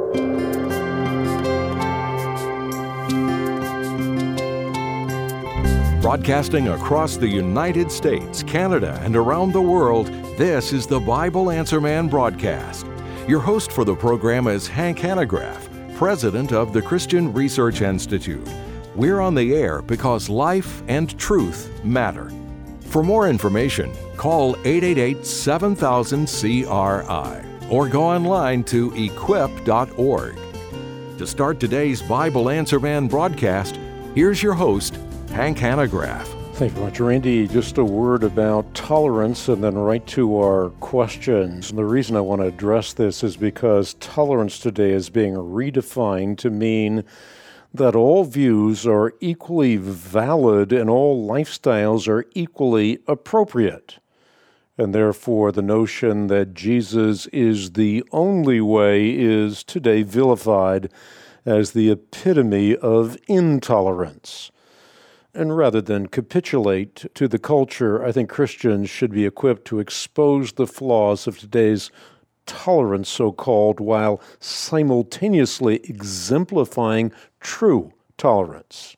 Broadcasting across the United States, Canada, and around the world, this is the Bible Answer Man broadcast. Your host for the program is Hank Hanegraaff, president of the Christian Research Institute. We're on the air because life and truth matter. For more information, call 888-7000-CRI or go online to equip.org. To start today's Bible Answer Man broadcast, here's your host, Hank Hanegraaff. Thank you very much, Randy. Just a word about tolerance and then right to our questions. And the reason I want to address this is because tolerance today is being redefined to mean that all views are equally valid and all lifestyles are equally appropriate. And therefore, the notion that Jesus is the only way is today vilified as the epitome of intolerance. And rather than capitulate to the culture, I think Christians should be equipped to expose the flaws of today's tolerance, so-called, while simultaneously exemplifying true tolerance.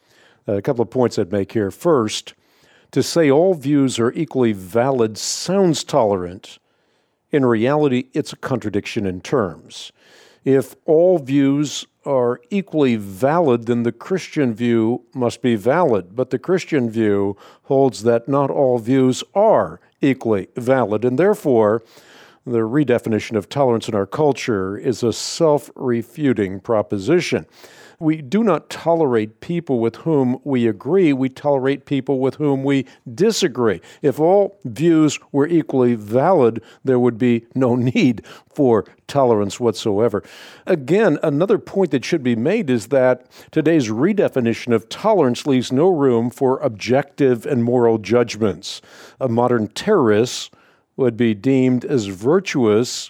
A couple of points I'd make here. First, to say all views are equally valid sounds tolerant. In reality, it's a contradiction in terms. If all views are equally valid, then the Christian view must be valid. But the Christian view holds that not all views are equally valid, and therefore, the redefinition of tolerance in our culture is a self-refuting proposition. We do not tolerate people with whom we agree. We tolerate people with whom we disagree. If all views were equally valid, there would be no need for tolerance whatsoever. Again, another point that should be made is that today's redefinition of tolerance leaves no room for objective and moral judgments. A modern terrorist would be deemed as virtuous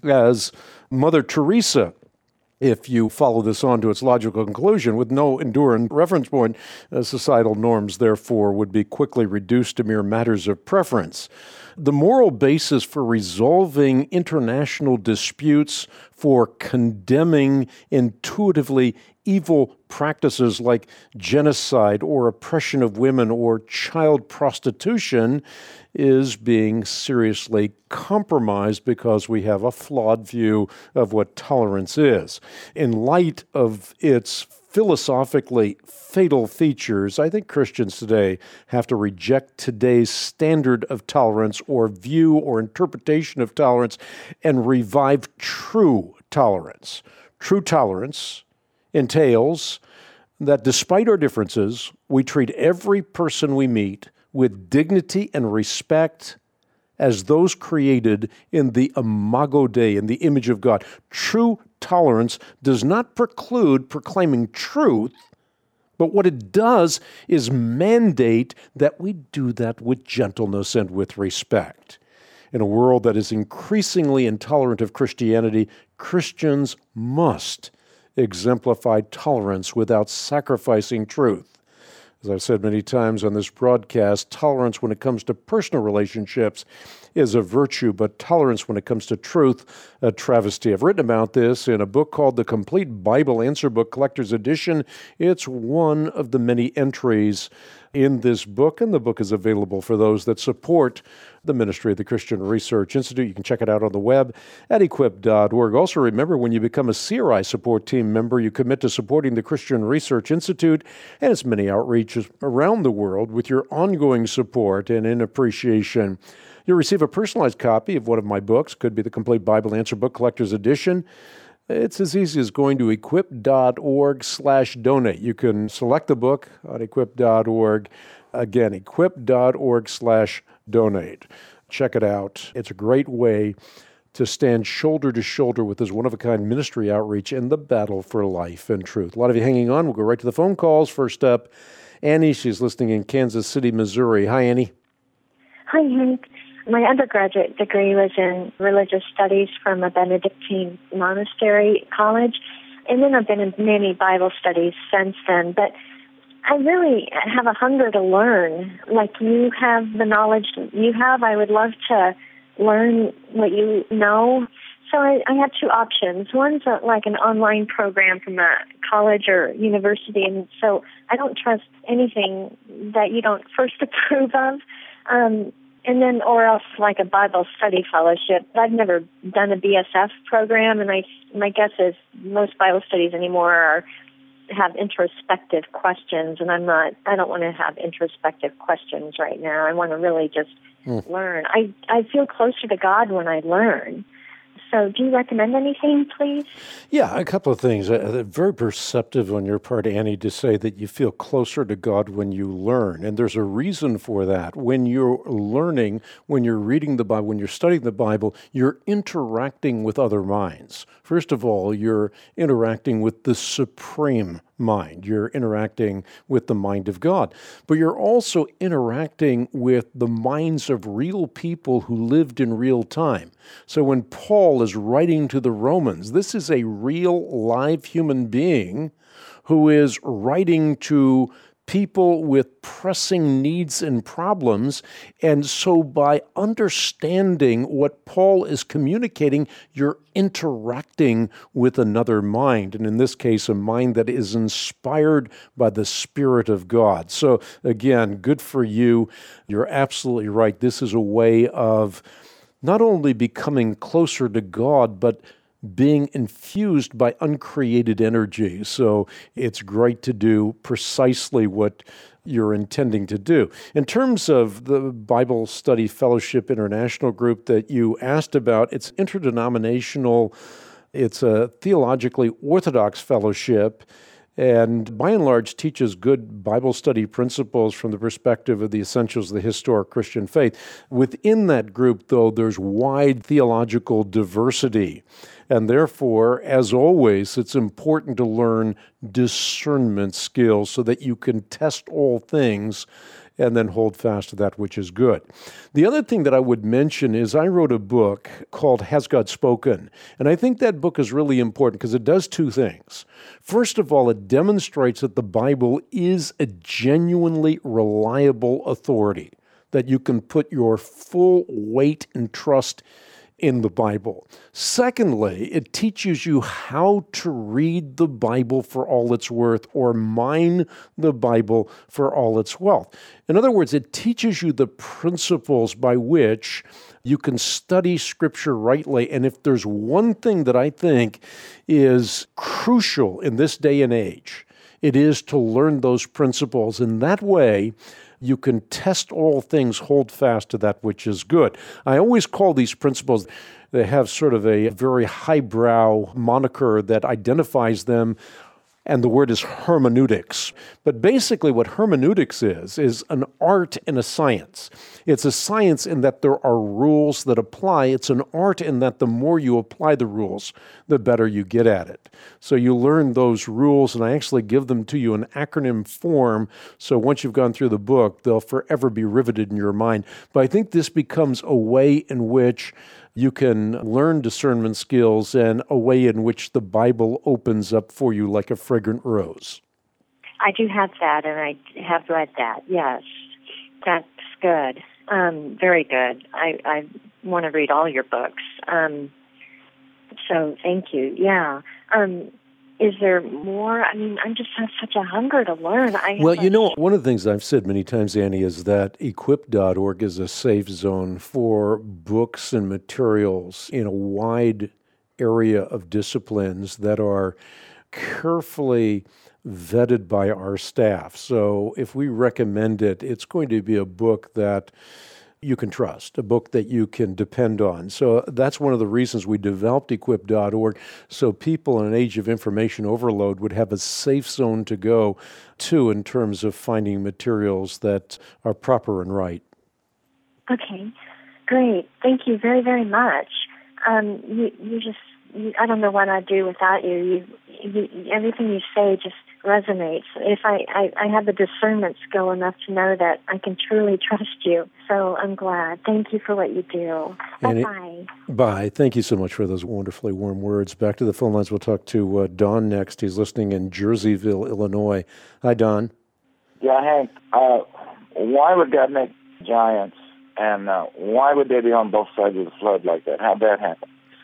as Mother Teresa. If you follow this on to its logical conclusion, with no enduring reference point, societal norms, therefore, would be quickly reduced to mere matters of preference. The moral basis for resolving international disputes, for condemning intuitively evil practices like genocide or oppression of women or child prostitution is being seriously compromised because we have a flawed view of what tolerance is. In light of its philosophically fatal features, I think Christians today have to reject today's standard of tolerance or view or interpretation of tolerance and revive true tolerance. True tolerance entails that despite our differences, we treat every person we meet with dignity and respect as those created in the imago Dei, in the image of God. True tolerance does not preclude proclaiming truth, but what it does is mandate that we do that with gentleness and with respect. In a world that is increasingly intolerant of Christianity, Christians must exemplify tolerance without sacrificing truth. As I've said many times on this broadcast, tolerance when it comes to personal relationships is a virtue, but tolerance when it comes to truth, a travesty. I've written about this in a book called The Complete Bible Answer Book Collector's Edition. It's one of the many entries in this book, and the book is available for those that support the ministry of the Christian Research Institute. You can check it out on the web at equip.org. Also remember, when you become a CRI support team member, you commit to supporting the Christian Research Institute and its many outreaches around the world with your ongoing support and in appreciation. You'll receive a personalized copy of one of my books. Could be the Complete Bible Answer Book Collector's Edition. It's as easy as going to equip.org/donate. You can select the book on equip.org. Again, equip.org/donate. Check it out. It's a great way to stand shoulder to shoulder with this one-of-a-kind ministry outreach in the battle for life and truth. A lot of you hanging on. We'll go right to the phone calls. First up, Annie. She's listening in Kansas City, Missouri. Hi, Annie. Hi, Hank. My undergraduate degree was in religious studies from a Benedictine monastery college, and then I've been in many Bible studies since then. But I really have a hunger to learn. Like you have the knowledge you have, I would love to learn what you know. So I have two options. One's like an online program from a college or university, and so I don't trust anything that you don't first approve of. And then, or else like a Bible study fellowship. I've never done a BSF program, and my guess is most Bible studies anymore have introspective questions, and I don't want to have introspective questions right now. I want to really just learn. I feel closer to God when I learn. So do you recommend anything, please? Yeah, a couple of things. Very perceptive on your part, Annie, to say that you feel closer to God when you learn. And there's a reason for that. When you're learning, when you're reading the Bible, when you're studying the Bible, you're interacting with other minds. First of all, you're interacting with the supreme mind. You're interacting with the mind of God. But you're also interacting with the minds of real people who lived in real time. So when Paul is writing to the Romans, this is a real, live human being who is writing to people with pressing needs and problems. And so by understanding what Paul is communicating, you're interacting with another mind, and in this case, a mind that is inspired by the Spirit of God. So again, good for you. You're absolutely right. This is a way of not only becoming closer to God, but being infused by uncreated energy. So it's great to do precisely what you're intending to do. In terms of the Bible Study Fellowship International group that you asked about, it's interdenominational. It's a theologically orthodox fellowship, and by and large teaches good Bible study principles from the perspective of the essentials of the historic Christian faith. Within that group, though, there's wide theological diversity. And therefore, as always, it's important to learn discernment skills so that you can test all things and then hold fast to that which is good. The other thing that I would mention is I wrote a book called Has God Spoken? And I think that book is really important because it does two things. First of all, it demonstrates that the Bible is a genuinely reliable authority, that you can put your full weight and trust in the Bible. Secondly, it teaches you how to read the Bible for all it's worth or mine the Bible for all its wealth. In other words, it teaches you the principles by which you can study Scripture rightly. And if there's one thing that I think is crucial in this day and age, it is to learn those principles. In that way, you can test all things, hold fast to that which is good. I always call these principles, they have sort of a very highbrow moniker that identifies them, and the word is hermeneutics. But basically what hermeneutics is an art and a science. It's a science in that there are rules that apply. It's an art in that the more you apply the rules, the better you get at it. So you learn those rules, and I actually give them to you in acronym form, so once you've gone through the book, they'll forever be riveted in your mind. But I think this becomes a way in which you can learn discernment skills and a way in which the Bible opens up for you like a fragrant rose. I do have that, and I have read that, yes. That's good. Very good. I want to read all your books. So thank you. Yeah. Is there more? I mean, I just have such a hunger to learn. Well, one of the things I've said many times, Annie, is that equip.org is a safe zone for books and materials in a wide area of disciplines that are carefully vetted by our staff. So if we recommend it, it's going to be a book that you can trust, a book that you can depend on. So that's one of the reasons we developed equip.org, so people in an age of information overload would have a safe zone to go to in terms of finding materials that are proper and right. Okay, great. Thank you very, very much. I don't know what I'd do without you. Everything you say just resonates. If I have the discernment skill enough to know that I can truly trust you. So I'm glad. Thank you for what you do. Bye-bye. Bye. Thank you so much for those wonderfully warm words. Back to the phone lines. We'll talk to Don next. He's listening in Jerseyville, Illinois. Hi, Don. Yeah, Hank. Why would God make giants, and why would they be on both sides of the flood like that? How'd that happen?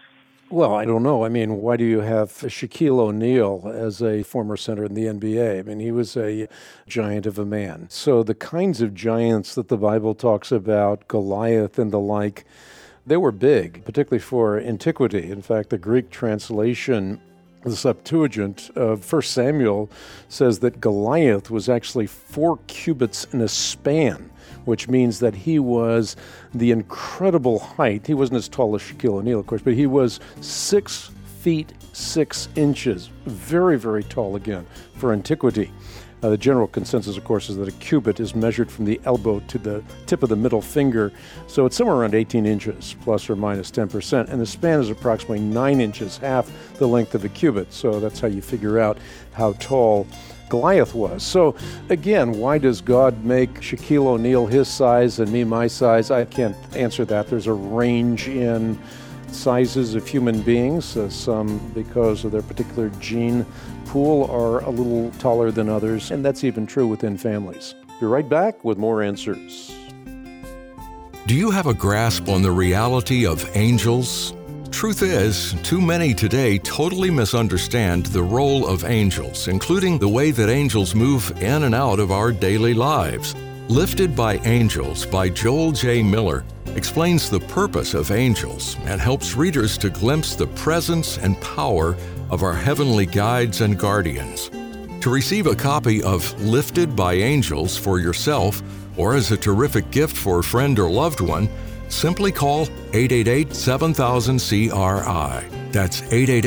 Well, I don't know. I mean, why do you have Shaquille O'Neal as a former center in the NBA? I mean, he was a giant of a man. So the kinds of giants that the Bible talks about, Goliath and the like, they were big, particularly for antiquity. In fact, the Greek translation, the Septuagint of 1 Samuel, says that Goliath was actually 4 cubits in a span, which means that he was the incredible height. He wasn't as tall as Shaquille O'Neal, of course, but he was 6 feet 6 inches. Very, very tall again for antiquity. The general consensus, of course, is that a cubit is measured from the elbow to the tip of the middle finger. So it's somewhere around 18 inches, plus or minus 10%. And the span is approximately 9 inches, half the length of a cubit. So that's how you figure out how tall Goliath was. So again, why does God make Shaquille O'Neal his size and me my size? I can't answer that. There's a range in sizes of human beings. Some, because of their particular gene pool, are a little taller than others, and that's even true within families. Be right back with more answers. Do you have a grasp on the reality of angels? Truth is, too many today totally misunderstand the role of angels, including the way that angels move in and out of our daily lives. Lifted by Angels by Joel J. Miller explains the purpose of angels and helps readers to glimpse the presence and power of our heavenly guides and guardians. To receive a copy of Lifted by Angels for yourself or as a terrific gift for a friend or loved one, simply call 888-7000-CRI. That's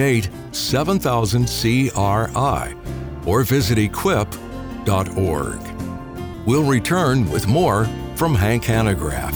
888-7000-CRI. Or visit equip.org. We'll return with more from Hank Hanegraaff.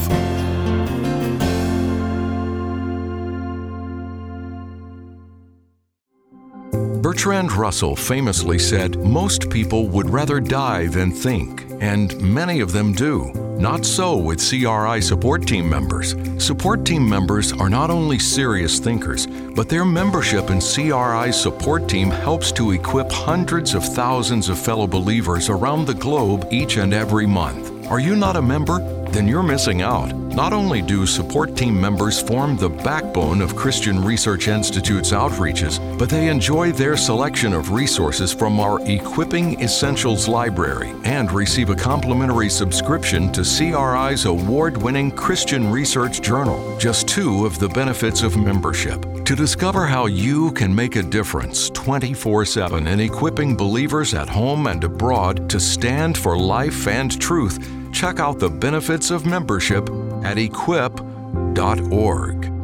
Bertrand Russell famously said, "Most people would rather die than think," and many of them do. Not so with CRI support team members. Support team members are not only serious thinkers, but their membership in CRI's support team helps to equip hundreds of thousands of fellow believers around the globe each and every month. Are you not a member? Then you're missing out. Not only do support team members form the backbone of Christian Research Institute's outreaches, but they enjoy their selection of resources from our Equipping Essentials library and receive a complimentary subscription to CRI's award-winning Christian Research Journal, just 2 of the benefits of membership. To discover how you can make a difference 24/7 in equipping believers at home and abroad to stand for life and truth, check out the benefits of membership at equip.org.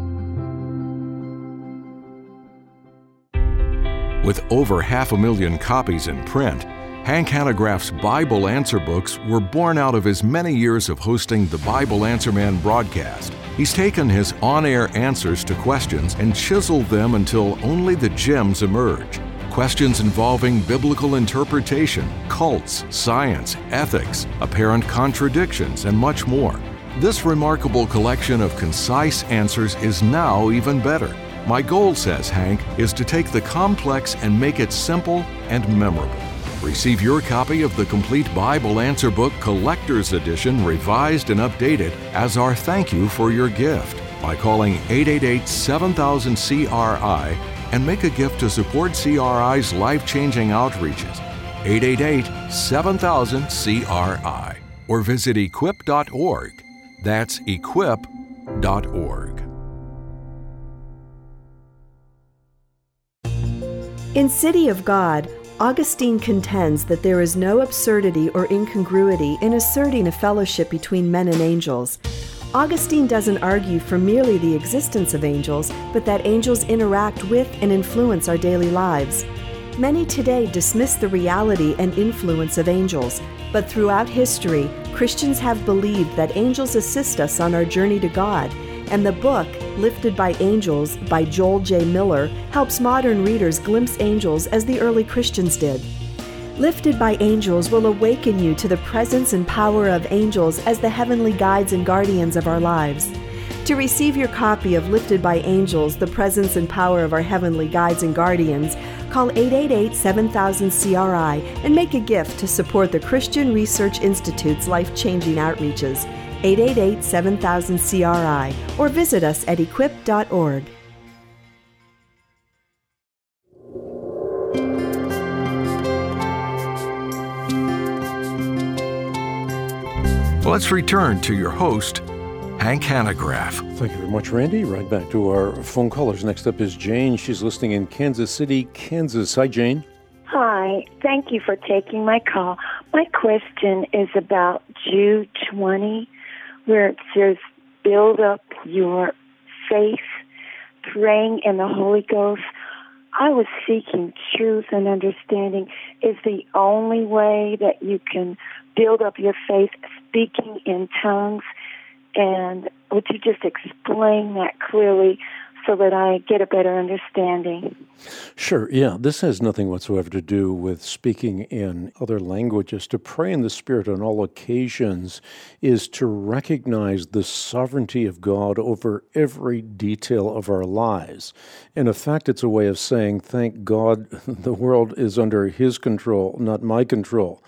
With over 500,000 copies in print, Hank Hanegraaff's Bible Answer books were born out of his many years of hosting the Bible Answer Man broadcast. He's taken his on-air answers to questions and chiseled them until only the gems emerge. Questions involving biblical interpretation, cults, science, ethics, apparent contradictions, and much more. This remarkable collection of concise answers is now even better. My goal, says Hank, is to take the complex and make it simple and memorable. Receive your copy of the complete Bible Answer Book Collector's Edition, revised and updated, as our thank you for your gift by calling 888-7000-CRI and make a gift to support CRI's life-changing outreaches. 888-7000-CRI. Or visit equip.org. That's equip.org. In City of God, Augustine contends that there is no absurdity or incongruity in asserting a fellowship between men and angels. Augustine doesn't argue for merely the existence of angels, but that angels interact with and influence our daily lives. Many today dismiss the reality and influence of angels, but throughout history, Christians have believed that angels assist us on our journey to God, and the book, Lifted by Angels by Joel J. Miller, helps modern readers glimpse angels as the early Christians did. Lifted by Angels will awaken you to the presence and power of angels as the heavenly guides and guardians of our lives. To receive your copy of Lifted by Angels, the presence and power of our heavenly guides and guardians, call 888-7000-CRI and make a gift to support the Christian Research Institute's life-changing outreaches. 888-7000-CRI or visit us at equip.org. Let's return to your host, Hank Hanegraaff. Thank you very much, Randy. Right back to our phone callers. Next up is Jane. She's listening in Kansas City, Kansas. Hi, Jane. Hi. Thank you for taking my call. My question is about Jude 20, where it says, build up your faith, praying in the Holy Ghost. I was seeking truth and understanding. Is the only way that you can build up your faith speaking in tongues? And would you just explain that clearly so that I get a better understanding? Sure, yeah. This has nothing whatsoever to do with speaking in other languages. To pray in the Spirit on all occasions is to recognize the sovereignty of God over every detail of our lives. In effect, it's a way of saying, thank God the world is under His control, not my control.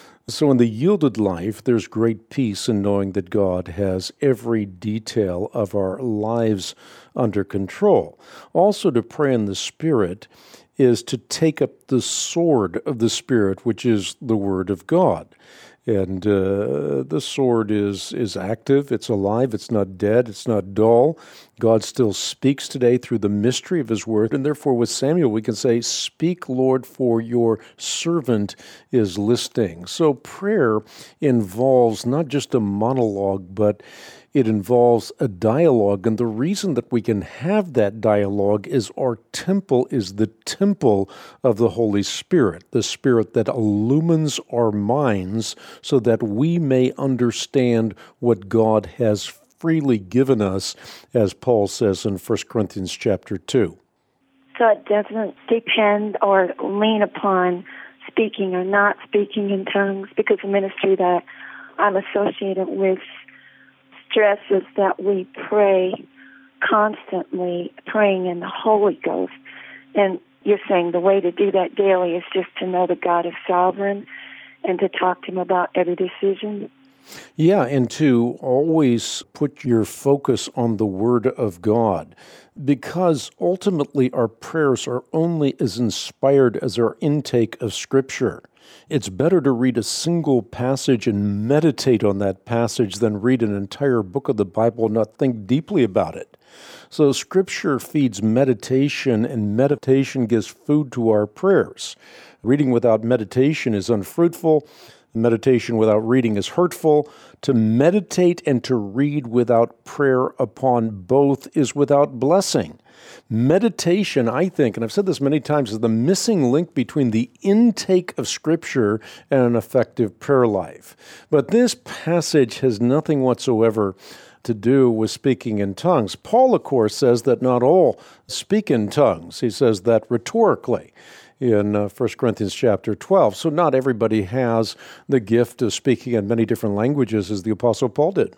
So in the yielded life, there's great peace in knowing that God has every detail of our lives under control. Also, to pray in the Spirit is to take up the sword of the Spirit, which is the Word of God. And the sword is active, it's alive, it's not dead, it's not dull. God still speaks today through the mystery of His Word. And therefore with Samuel we can say, speak, Lord, for your servant is listening. So prayer involves not just a monologue, but it involves a dialogue. And the reason that we can have that dialogue is our temple is the temple of the Holy Spirit, the Spirit that illumines our minds so that we may understand what God has freely given us, as Paul says in 1 Corinthians chapter 2. So it doesn't depend or lean upon speaking or not speaking in tongues, because the ministry that I'm associated with stresses that we pray constantly, praying in the Holy Ghost. And you're saying the way to do that daily is just to know that God is sovereign and to talk to Him about every decision? Yeah, and to always put your focus on the Word of God, because ultimately our prayers are only as inspired as our intake of Scripture. It's better to read a single passage and meditate on that passage than read an entire book of the Bible and not think deeply about it. So Scripture feeds meditation, and meditation gives food to our prayers. Reading without meditation is unfruitful. Meditation without reading is hurtful. To meditate and to read without prayer upon both is without blessing. Meditation, I think, and I've said this many times, is the missing link between the intake of Scripture and an effective prayer life. But this passage has nothing whatsoever to do with speaking in tongues. Paul, of course, says that not all speak in tongues. He says that rhetorically in 1 Corinthians chapter 12. So not everybody has the gift of speaking in many different languages as the Apostle Paul did.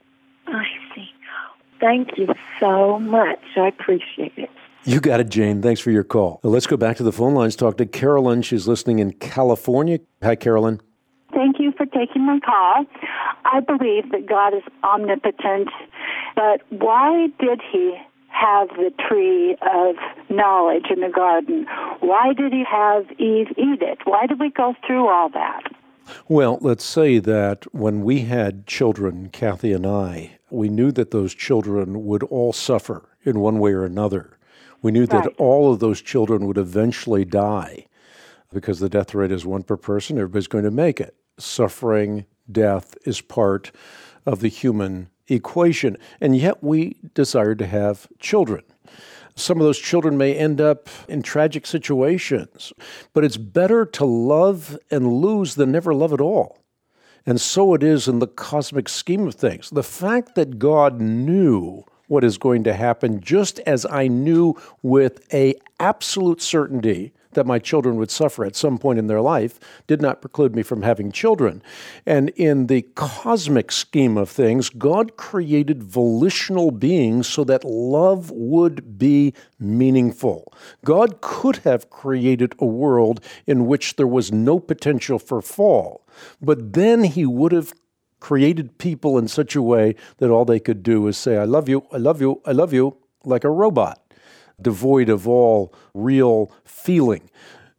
I see. Thank you so much. I appreciate it. You got it, Jane. Thanks for your call. Now, let's go back to the phone lines, talk to Carolyn. She's listening in California. Hi, Carolyn. Thank you for taking my call. I believe that God is omnipotent, but why did He have the tree of knowledge in the garden? Why did He have Eve eat it? Why did we go through all that? Well, let's say that when we had children, Kathy and I, we knew that those children would all suffer in one way or another. We knew that all of those children would eventually die because the death rate is 1 per person. Everybody's going to make it. Suffering, death is part of the human equation, and yet we desired to have children. Some of those children may end up in tragic situations, but it's better to love and lose than never love at all. And so it is in the cosmic scheme of things. The fact that God knew what is going to happen, just as I knew with an absolute certainty that my children would suffer at some point in their life, did not preclude me from having children. And in the cosmic scheme of things, God created volitional beings so that love would be meaningful. God could have created a world in which there was no potential for fall, but then He would have created people in such a way that all they could do is say, I love you, I love you, I love you, like a robot, devoid of all real feeling.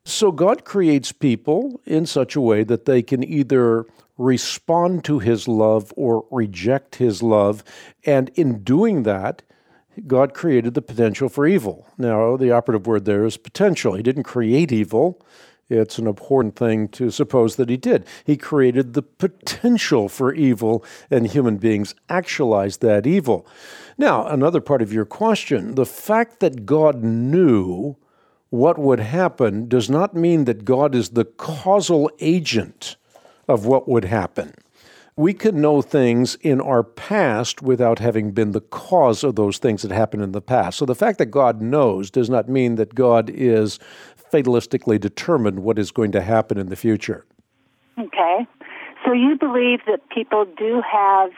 So God creates people in such a way that they can either respond to his love or reject his love. And in doing that, God created the potential for evil. Now, the operative word there is potential. He didn't create evil. It's an abhorrent thing to suppose that he did. He created the potential for evil, and human beings actualized that evil. Now, another part of your question, the fact that God knew what would happen does not mean that God is the causal agent of what would happen. We can know things in our past without having been the cause of those things that happened in the past. So the fact that God knows does not mean that God is fatalistically determined what is going to happen in the future. Okay. So you believe that people do have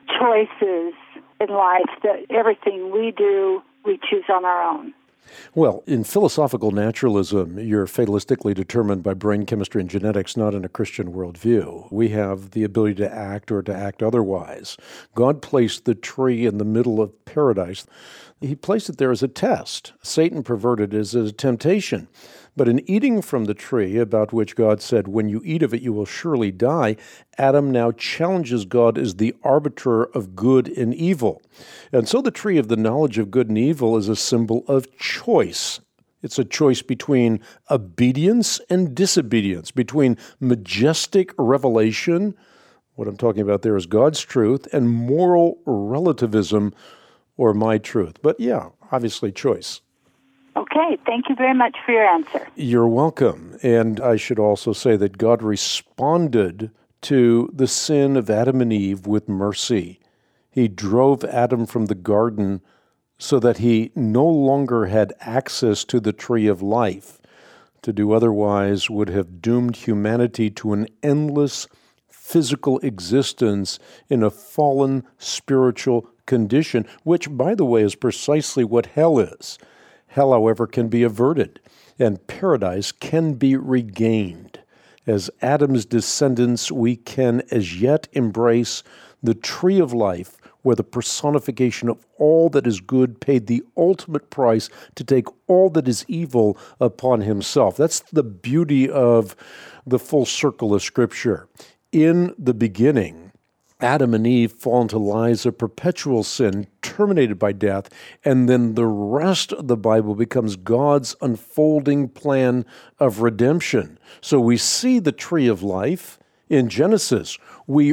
choices in life, that everything we do, we choose on our own? Well, in philosophical naturalism, you're fatalistically determined by brain chemistry and genetics, not in a Christian worldview. We have the ability to act or to act otherwise. God placed the tree in the middle of paradise. He placed it there as a test. Satan perverted it as a temptation. But in eating from the tree, about which God said, when you eat of it, you will surely die, Adam now challenges God as the arbiter of good and evil. And so the tree of the knowledge of good and evil is a symbol of choice. It's a choice between obedience and disobedience, between majestic revelation, what I'm talking about there is God's truth, and moral relativism, or my truth. But yeah, obviously choice. Okay, thank you very much for your answer. You're welcome. And I should also say that God responded to the sin of Adam and Eve with mercy. He drove Adam from the garden so that he no longer had access to the tree of life. To do otherwise would have doomed humanity to an endless physical existence in a fallen spiritual condition, which, by the way, is precisely what hell is. Hell, however, can be averted, and paradise can be regained. As Adam's descendants, we can as yet embrace the tree of life, where the personification of all that is good paid the ultimate price to take all that is evil upon himself. That's the beauty of the full circle of Scripture. In the beginning, Adam and Eve fall into lives of perpetual sin, terminated by death, and then the rest of the Bible becomes God's unfolding plan of redemption. So we see the tree of life in Genesis. We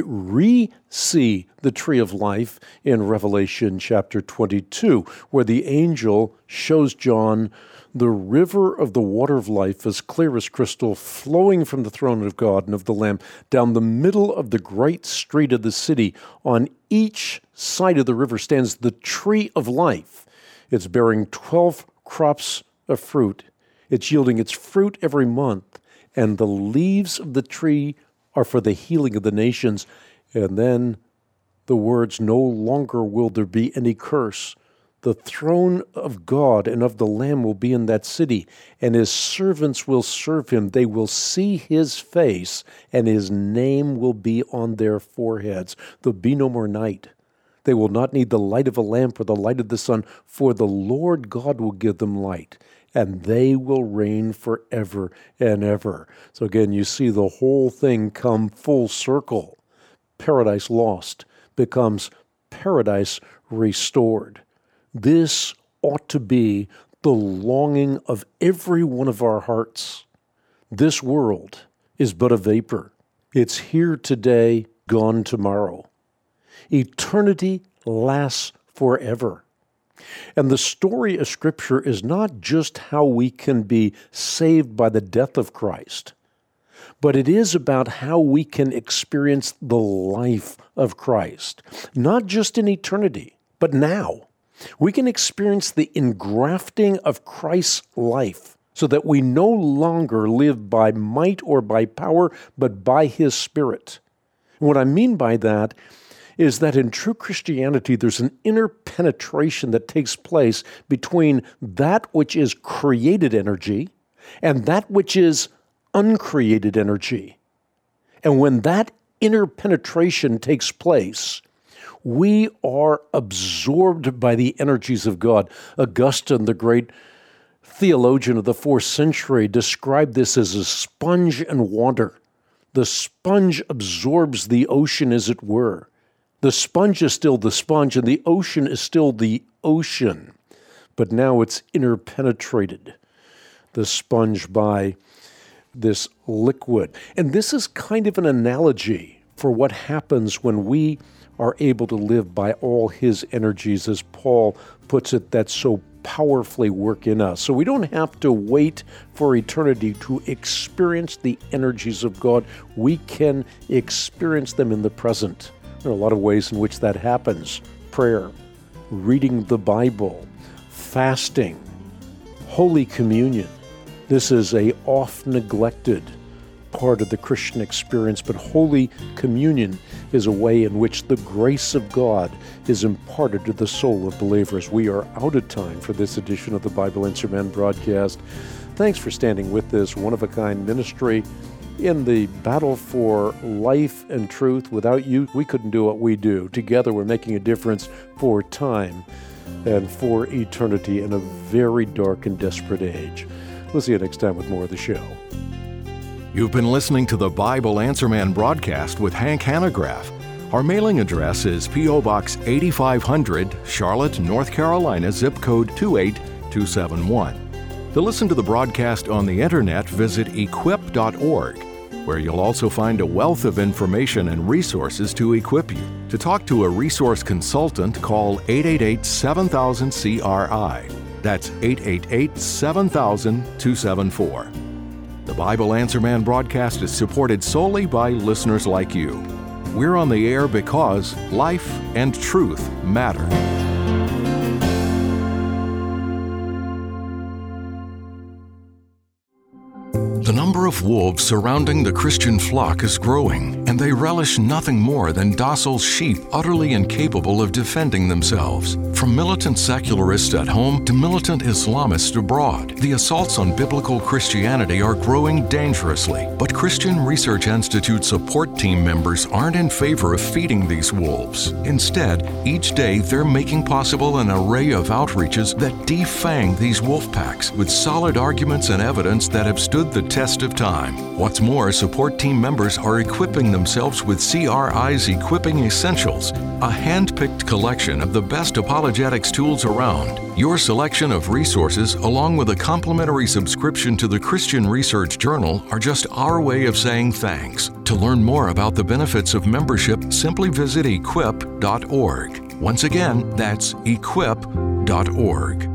re-see the tree of life in Revelation chapter 22, where the angel shows John the river of the water of life, as clear as crystal, flowing from the throne of God and of the Lamb down the middle of the great street of the city. On each side of the river stands the tree of life. It's bearing 12 crops of fruit. It's yielding its fruit every month, and the leaves of the tree are for the healing of the nations. And then the words, no longer will there be any curse. The throne of God and of the Lamb will be in that city, and his servants will serve him. They will see his face, and his name will be on their foreheads. There'll be no more night. They will not need the light of a lamp or the light of the sun, for the Lord God will give them light, and they will reign forever and ever. So again, you see the whole thing come full circle. Paradise lost becomes paradise restored. This ought to be the longing of every one of our hearts. This world is but a vapor. It's here today, gone tomorrow. Eternity lasts forever. And the story of Scripture is not just how we can be saved by the death of Christ, but it is about how we can experience the life of Christ, not just in eternity, but now. We can experience the engrafting of Christ's life so that we no longer live by might or by power, but by his Spirit. And what I mean by that is that in true Christianity, there's an inner penetration that takes place between that which is created energy and that which is uncreated energy. And when that inner penetration takes place, we are absorbed by the energies of God. Augustine, the great theologian of the 4th century, described this as a sponge and water. The sponge absorbs the ocean, as it were. The sponge is still the sponge, and the ocean is still the ocean. But now it's interpenetrated, the sponge, by this liquid. And this is kind of an analogy for what happens when we are able to live by all his energies, as Paul puts it, that so powerfully work in us. So we don't have to wait for eternity to experience the energies of God. We can experience them in the present. There are a lot of ways in which that happens. Prayer, reading the Bible, fasting, Holy Communion. This is a oft-neglected part of the Christian experience, but Holy Communion is a way in which the grace of God is imparted to the soul of believers. We are out of time for this edition of the Bible Answer Man broadcast. Thanks for standing with this one-of-a-kind ministry in the battle for life and truth. Without you, we couldn't do what we do. Together, we're making a difference for time and for eternity in a very dark and desperate age. We'll see you next time with more of the show. You've been listening to the Bible Answer Man broadcast with Hank Hanegraaff. Our mailing address is P.O. Box 8500, Charlotte, North Carolina, zip code 28271. To listen to the broadcast on the internet, visit equip.org, where you'll also find a wealth of information and resources to equip you. To talk to a resource consultant, call 888-7000-CRI. That's 888-7000-274. The Bible Answer Man broadcast is supported solely by listeners like you. We're on the air because life and truth matter. The number of wolves surrounding the Christian flock is growing, and they relish nothing more than docile sheep utterly incapable of defending themselves. From militant secularists at home to militant Islamists abroad, the assaults on biblical Christianity are growing dangerously. But Christian Research Institute support team members aren't in favor of feeding these wolves. Instead, each day they're making possible an array of outreaches that defang these wolf packs with solid arguments and evidence that have stood the test of time. What's more, support team members are equipping themselves with CRI's Equipping Essentials, a hand-picked collection of the best apologetics tools around. Your selection of resources, along with a complimentary subscription to the Christian Research Journal, are just our way of saying thanks. To learn more about the benefits of membership, simply visit equip.org. Once again, that's equip.org.